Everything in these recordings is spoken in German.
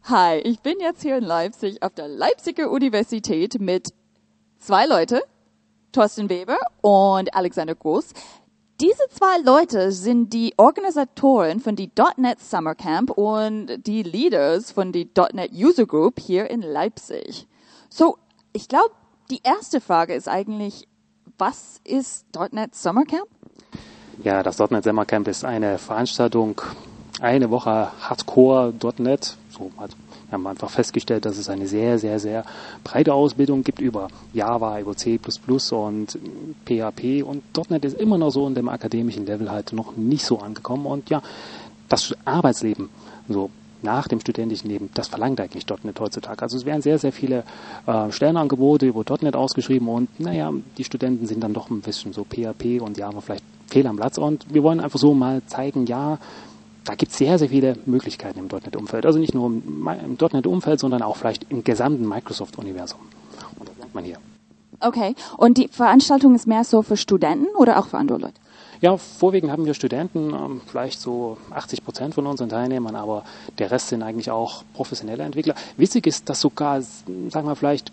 Hi, ich bin jetzt hier in Leipzig auf der Leipziger Universität mit 2 Leute, Thorsten Weber und Alexander Groß. Diese 2 Leute sind die Organisatoren von die .NET Summer Camp und die Leaders von die .NET User Group hier in Leipzig. So, ich glaube, die erste Frage ist eigentlich, was ist .NET Summer Camp? Ja, das .NET Summer Camp ist eine Veranstaltung, eine Woche Hardcore.NET. So haben wir einfach festgestellt, dass es eine sehr, sehr, sehr breite Ausbildung gibt über Java, über C++ und PHP. Und .NET ist immer noch so in dem akademischen Level halt noch nicht so angekommen. Und ja, das Arbeitsleben, so nach dem studentischen Leben, das verlangt eigentlich .NET heutzutage. Also es werden sehr, sehr viele Stellenangebote über .NET ausgeschrieben und naja, die Studenten sind dann doch ein bisschen so PHP und Java vielleicht fehl am Platz. Und wir wollen einfach so mal zeigen, ja, da gibt es sehr, sehr viele Möglichkeiten im .NET-Umfeld. Also nicht nur im .NET-Umfeld, sondern auch vielleicht im gesamten Microsoft-Universum. Und das lernt man hier. Okay, und die Veranstaltung ist mehr so für Studenten oder auch für andere Leute? Ja, vorwiegend haben wir Studenten, vielleicht so 80% von unseren Teilnehmern, aber der Rest sind eigentlich auch professionelle Entwickler. Witzig ist, dass sogar, sagen wir vielleicht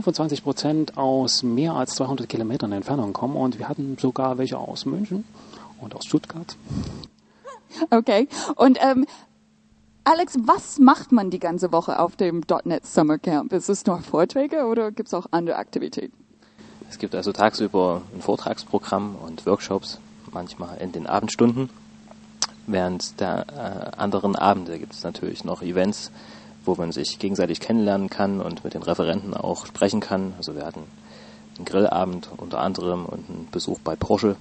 25% aus mehr als 200 Kilometern Entfernung kommen und wir hatten sogar welche aus München und aus Stuttgart. Okay, und Alex, was macht man die ganze Woche auf dem .NET Summer Camp? Ist es nur Vorträge oder gibt es auch andere Aktivitäten? Es gibt also tagsüber ein Vortragsprogramm und Workshops, manchmal in den Abendstunden. Während der anderen Abende gibt es natürlich noch Events, wo man sich gegenseitig kennenlernen kann und mit den Referenten auch sprechen kann. Also wir hatten einen Grillabend unter anderem und einen Besuch bei Porsche,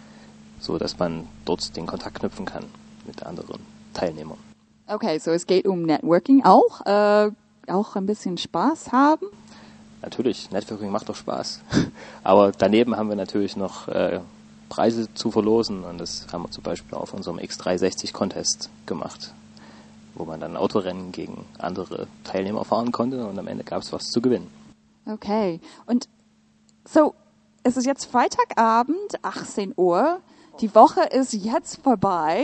so dass man dort den Kontakt knüpfen kann mit anderen Teilnehmern. Okay, so es geht um Networking auch ein bisschen Spaß haben? Natürlich, Networking macht doch Spaß. Aber daneben haben wir natürlich noch Preise zu verlosen und das haben wir zum Beispiel auf unserem X360 Contest gemacht, wo man dann Autorennen gegen andere Teilnehmer fahren konnte und am Ende gab es was zu gewinnen. Okay, und so, es ist jetzt Freitagabend, 18 Uhr. Die Woche ist jetzt vorbei.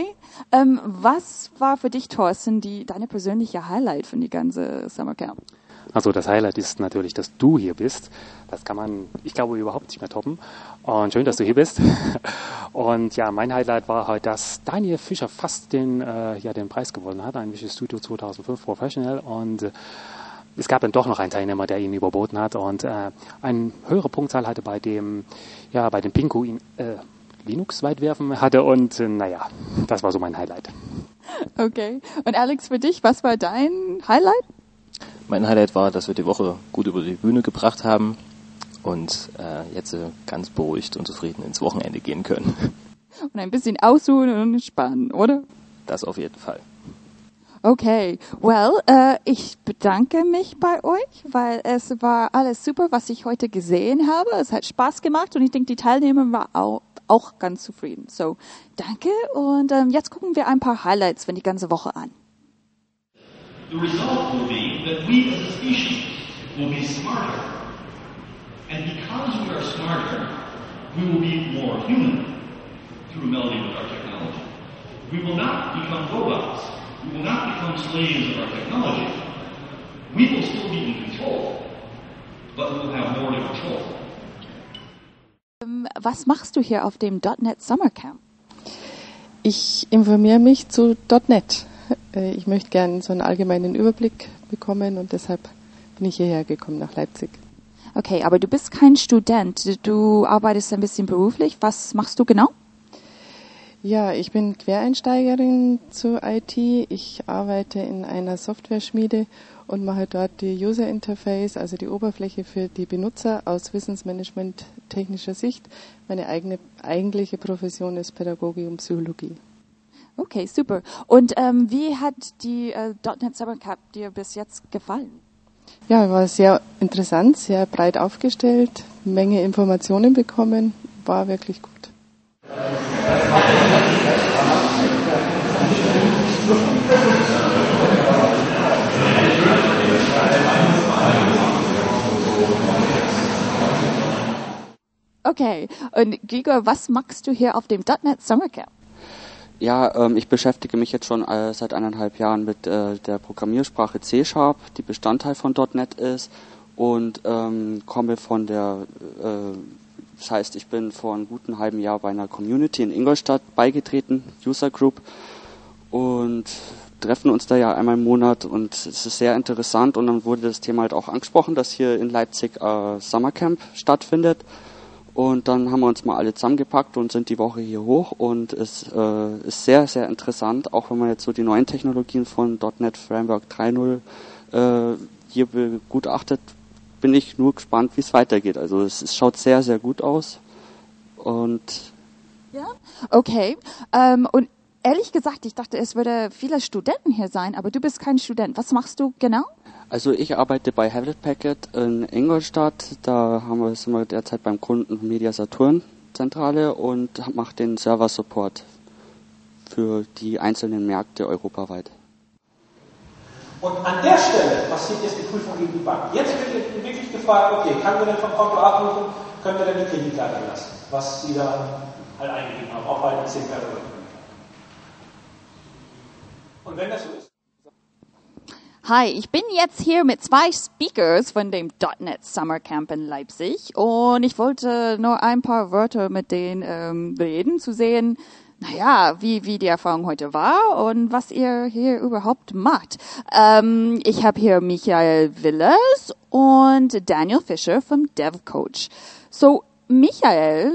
Was war für dich, Thorsten, deine persönliche Highlight von die ganze Summer Camp? Also das Highlight ist natürlich, dass du hier bist. Das kann man, ich glaube, überhaupt nicht mehr toppen. Und schön, dass du hier bist. Und ja, mein Highlight war heute, dass Daniel Fischer fast den Preis gewonnen hat, ein Visual Studio 2005 Professional. Und es gab dann doch noch einen Teilnehmer, der ihn überboten hat und eine höhere Punktzahl hatte bei dem Pinguin Linux-Weitwerfen hatte und das war so mein Highlight. Okay. Und Alex, für dich, was war dein Highlight? Mein Highlight war, dass wir die Woche gut über die Bühne gebracht haben und jetzt ganz beruhigt und zufrieden ins Wochenende gehen können. Und ein bisschen ausruhen und entspannen, oder? Das auf jeden Fall. Okay, well, ich bedanke mich bei euch, weil es war alles super, was ich heute gesehen habe. Es hat Spaß gemacht und ich denke, die Teilnehmer waren auch ganz zufrieden. So, danke und jetzt gucken wir ein paar Highlights von die ganze Woche an. The result will be that we as a species will be smarter. And because we are smarter, we will be more human through melody with our technology. We will not become robots. We will not become slaves of our technology. We will still be in control, but we will have more to control. Was machst du hier auf dem .NET Summer Camp? Ich informiere mich zu .NET. Ich möchte gerne so einen allgemeinen Überblick bekommen und deshalb bin ich hierher gekommen nach Leipzig. Okay, aber du bist kein Student. Du arbeitest ein bisschen beruflich. Was machst du genau? Ja, ich bin Quereinsteigerin zur IT. Ich arbeite in einer Software-Schmiede und mache dort die User Interface, also die Oberfläche für die Benutzer aus Wissensmanagement technischer Sicht. Meine eigentliche Profession ist Pädagogik und Psychologie. Okay, super. Und wie hat die .NET Summer Camp dir bis jetzt gefallen? Ja, war sehr interessant, sehr breit aufgestellt, Menge Informationen bekommen, war wirklich gut. Okay, und Gregor, was machst du hier auf dem .NET Summer Camp? Ja, ich beschäftige mich jetzt schon seit 1,5 Jahren mit der Programmiersprache C#, die Bestandteil von .NET ist, und komme von das heißt, ich bin vor einem guten halben Jahr bei einer Community in Ingolstadt beigetreten, User Group, und treffen uns da ja einmal im Monat, und es ist sehr interessant, und dann wurde das Thema halt auch angesprochen, dass hier in Leipzig Summercamp stattfindet. Und dann haben wir uns mal alle zusammengepackt und sind die Woche hier hoch, und es ist sehr, sehr interessant, auch wenn man jetzt so die neuen Technologien von .NET Framework 3.0 hier begutachtet, bin ich nur gespannt, wie es weitergeht. Also es schaut sehr, sehr gut aus. Und ja, okay. Und ehrlich gesagt, ich dachte, es würde viele Studenten hier sein, aber du bist kein Student. Was machst du genau? Also ich arbeite bei Hewlett Packard in Ingolstadt. Da sind wir derzeit beim Kunden Media Saturn Zentrale und mache den Server-Support für die einzelnen Märkte europaweit. Und an der Stelle passiert jetzt die Prüfung gegen die Bank. Jetzt wird wirklich gefragt, okay, kann wir denn vom Konto abrufen, können wir denn die Kreditkarte lassen, was Sie da halt eingegeben haben, auch bei den 10 Personen. Und wenn das so ist? Hi, ich bin jetzt hier mit 2 Speakers von dem .NET Summer Camp in Leipzig, und ich wollte nur ein paar Wörter mit denen reden, zu sehen, naja, wie die Erfahrung heute war und was ihr hier überhaupt macht. Ich habe hier Michael Willers und Daniel Fischer vom DevCoach. So, Michael,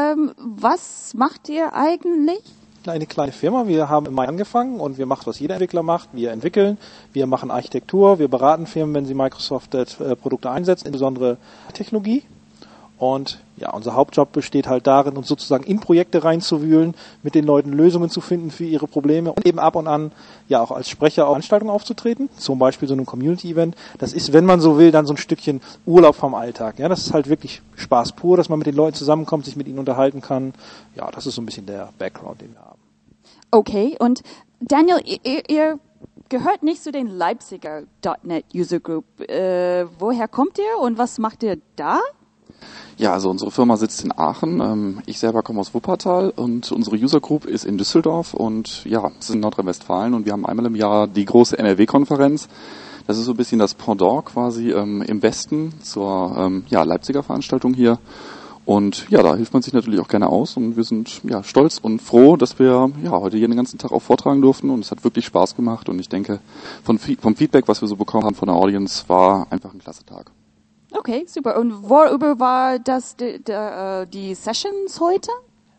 was macht ihr eigentlich? Eine kleine Firma. Wir haben im Mai angefangen und wir machen, was jeder Entwickler macht. Wir entwickeln, wir machen Architektur, wir beraten Firmen, wenn sie Microsoft-Produkte einsetzen, insbesondere Technologie. Und ja, unser Hauptjob besteht halt darin, uns sozusagen in Projekte reinzuwühlen, mit den Leuten Lösungen zu finden für ihre Probleme und eben ab und an ja auch als Sprecher auf Veranstaltungen aufzutreten, zum Beispiel so einem Community-Event. Das ist, wenn man so will, dann so ein Stückchen Urlaub vom Alltag. Ja, das ist halt wirklich Spaß pur, dass man mit den Leuten zusammenkommt, sich mit ihnen unterhalten kann. Ja, das ist so ein bisschen der Background, den wir haben. Okay, und Daniel, ihr gehört nicht zu den Leipziger .NET User Group. Woher kommt ihr und was macht ihr da? Ja, also unsere Firma sitzt in Aachen. Ich selber komme aus Wuppertal und unsere User Group ist in Düsseldorf und ja, es ist in Nordrhein-Westfalen und wir haben einmal im Jahr die große NRW-Konferenz. Das ist so ein bisschen das Pendant quasi im Westen zur Leipziger Veranstaltung hier. Und ja, da hilft man sich natürlich auch gerne aus und wir sind ja stolz und froh, dass wir ja heute hier den ganzen Tag auch vortragen durften und es hat wirklich Spaß gemacht und ich denke, vom Feedback, was wir so bekommen haben von der Audience, war einfach ein klasse Tag. Okay, super. Und worüber war das die Sessions heute?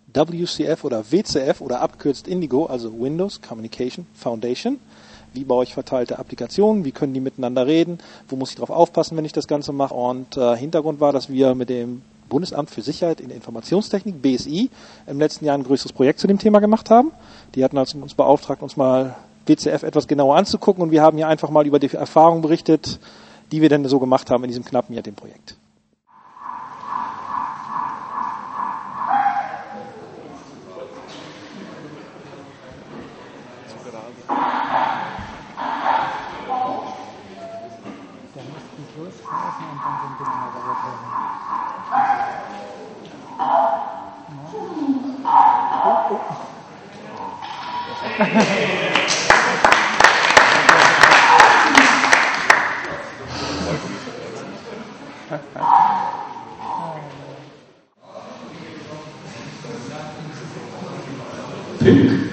WCF oder WCF oder abgekürzt Indigo, also Windows Communication Foundation. Wie baue ich verteilte Applikationen? Wie können die miteinander reden? Wo muss ich drauf aufpassen, wenn ich das Ganze mache? Und Hintergrund war, dass wir mit dem Bundesamt für Sicherheit in der Informationstechnik, BSI, im letzten Jahr ein größeres Projekt zu dem Thema gemacht haben. Die hatten also uns beauftragt, uns mal WCF etwas genauer anzugucken und wir haben hier einfach mal über die Erfahrungen berichtet, die wir denn so gemacht haben in diesem knappen Jahr dem Projekt. Pink.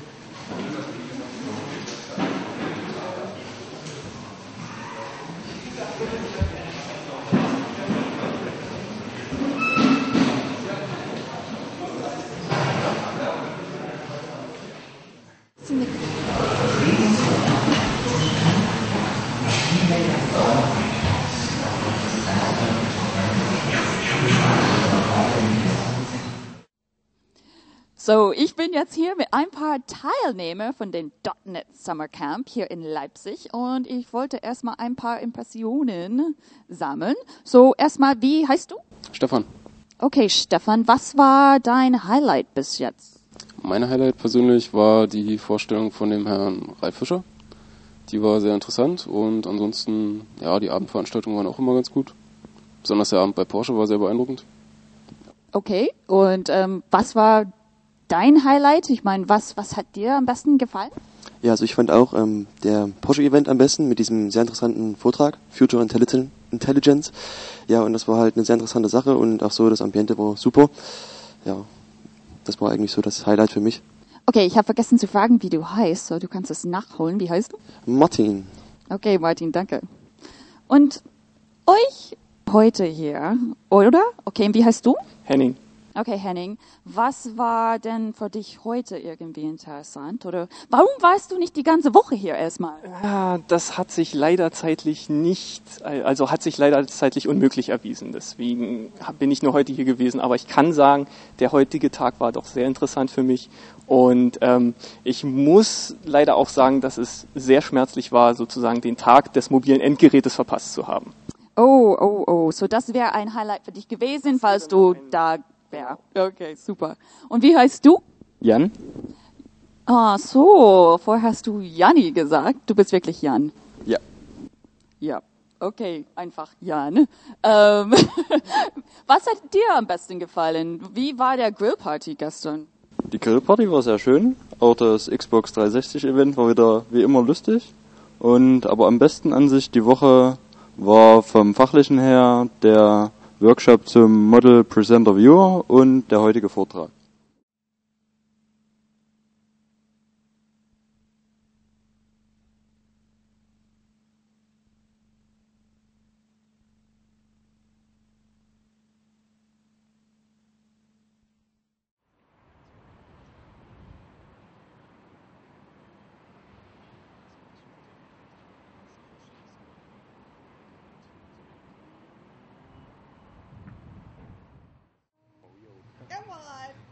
So, ich bin jetzt hier mit ein paar Teilnehmern von dem .NET Summer Camp hier in Leipzig und ich wollte erstmal ein paar Impressionen sammeln. So, erstmal, wie heißt du? Stefan. Okay, Stefan, was war dein Highlight bis jetzt? Mein Highlight persönlich war die Vorstellung von dem Herrn Ralf Fischer. Die war sehr interessant und ansonsten, ja, die Abendveranstaltungen waren auch immer ganz gut. Besonders der Abend bei Porsche war sehr beeindruckend. Okay, und was war dein Highlight? Ich meine, was hat dir am besten gefallen? Ja, also ich fand auch der Porsche-Event am besten mit diesem sehr interessanten Vortrag, Future Intelligence. Ja, und das war halt eine sehr interessante Sache und auch so, das Ambiente war super. Ja, das war eigentlich so das Highlight für mich. Okay, ich habe vergessen zu fragen, wie du heißt, so du kannst es nachholen. Wie heißt du? Martin. Okay, Martin, danke. Und euch heute hier, oder? Okay, und wie heißt du? Henning. Okay, Henning, was war denn für dich heute irgendwie interessant? Oder warum warst du nicht die ganze Woche hier erstmal? Ja, das hat sich leider zeitlich unmöglich erwiesen. Deswegen bin ich nur heute hier gewesen. Aber ich kann sagen, der heutige Tag war doch sehr interessant für mich. Und ich muss leider auch sagen, dass es sehr schmerzlich war, sozusagen den Tag des mobilen Endgerätes verpasst zu haben. Oh. So das wäre ein Highlight für dich gewesen, falls du da wärst. Okay, super. Und wie heißt du? Jan? Ah, so. Vorher hast du Janni gesagt. Du bist wirklich Jan. Ja. Ja. Okay, einfach Jan. Was hat dir am besten gefallen? Wie war der Grillparty gestern? Die Grillparty war sehr schön. Auch das Xbox 360 Event war wieder wie immer lustig. Aber am besten an sich die Woche war vom Fachlichen her der Workshop zum Model Presenter Viewer und der heutige Vortrag. Come on.